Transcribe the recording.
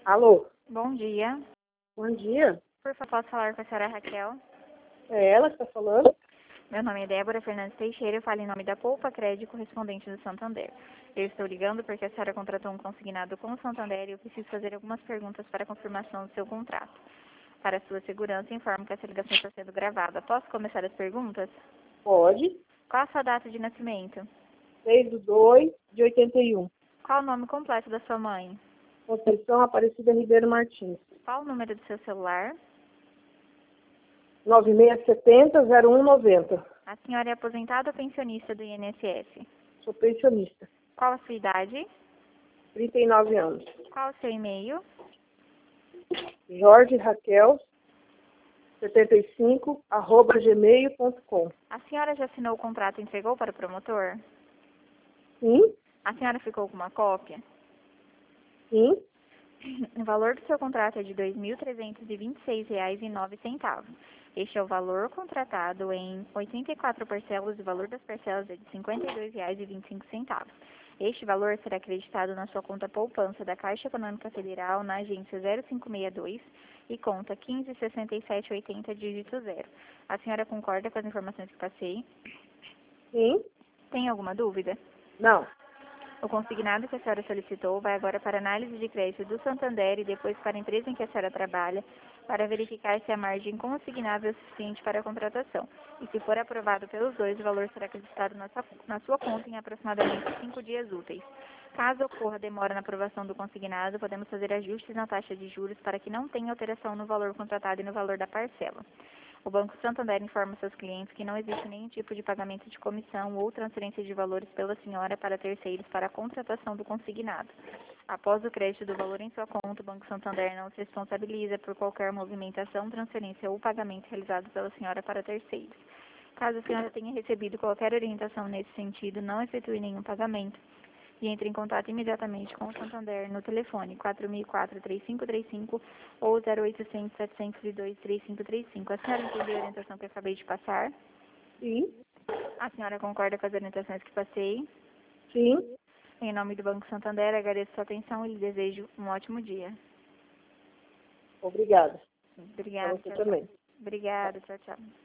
Alô, Bom dia. bom dia. Por favor, posso falar com a senhora Raquel? É ela que está falando? Meu nome é Débora Fernandes Teixeira, eu falo em nome da Poupa Crédito correspondente do Santander. Eu estou ligando porque a senhora contratou um consignado com o Santander e eu preciso fazer algumas perguntas para confirmação do seu contrato. Para sua segurança, informo que essa ligação está sendo gravada. Posso começar as perguntas? Pode. Qual a sua data de nascimento? 6/2/81. Qual o nome completo da sua mãe? Conceição Aparecida Ribeiro Martins. Qual o número do seu celular? 9670-0190. A senhora é aposentada ou pensionista do INSS? Sou pensionista. Qual a sua idade? 39 anos. Qual o seu e-mail? Jorge Raquel 75@gmail.com. A senhora já assinou o contrato e entregou para o promotor? Sim, A senhora ficou com uma cópia? sim, O valor do seu contrato é de R$ 2.326,09. Este é o valor contratado em 84 parcelas e o valor das parcelas é de R$ 52,25. Este valor será acreditado na sua conta poupança da Caixa Econômica Federal na agência 0562 e conta 156780 dígito 0. A senhora concorda com as informações que passei? sim. Tem alguma dúvida? Não. O consignado que a senhora solicitou vai agora para análise de crédito do Santander e depois para a empresa em que a senhora trabalha, para verificar se a margem consignável é suficiente para a contratação. E se for aprovado pelos dois, o valor será acreditado na sua conta em aproximadamente 5 dias úteis. Caso ocorra demora na aprovação do consignado, podemos fazer ajustes na taxa de juros para que não tenha alteração no valor contratado e no valor da parcela. O Banco Santander informa seus clientes que não existe nenhum tipo de pagamento de comissão ou transferência de valores pela senhora para terceiros para a contratação do consignado. Após o crédito do valor em sua conta, o Banco Santander não se responsabiliza por qualquer movimentação, transferência ou pagamento realizado pela senhora para terceiros. Caso a senhora tenha recebido qualquer orientação nesse sentido, não efetue nenhum pagamento e entre em contato imediatamente com o Santander no telefone 4004-3535 ou 0800-702-3535. A senhora entendeu a orientação que eu acabei de passar? Sim, A senhora concorda com as orientações que passei? sim. Em nome do Banco Santander, agradeço sua atenção e lhe desejo um ótimo dia. Obrigada. Para Obrigada, você tchau, tchau. também. Obrigada, tchau, tchau.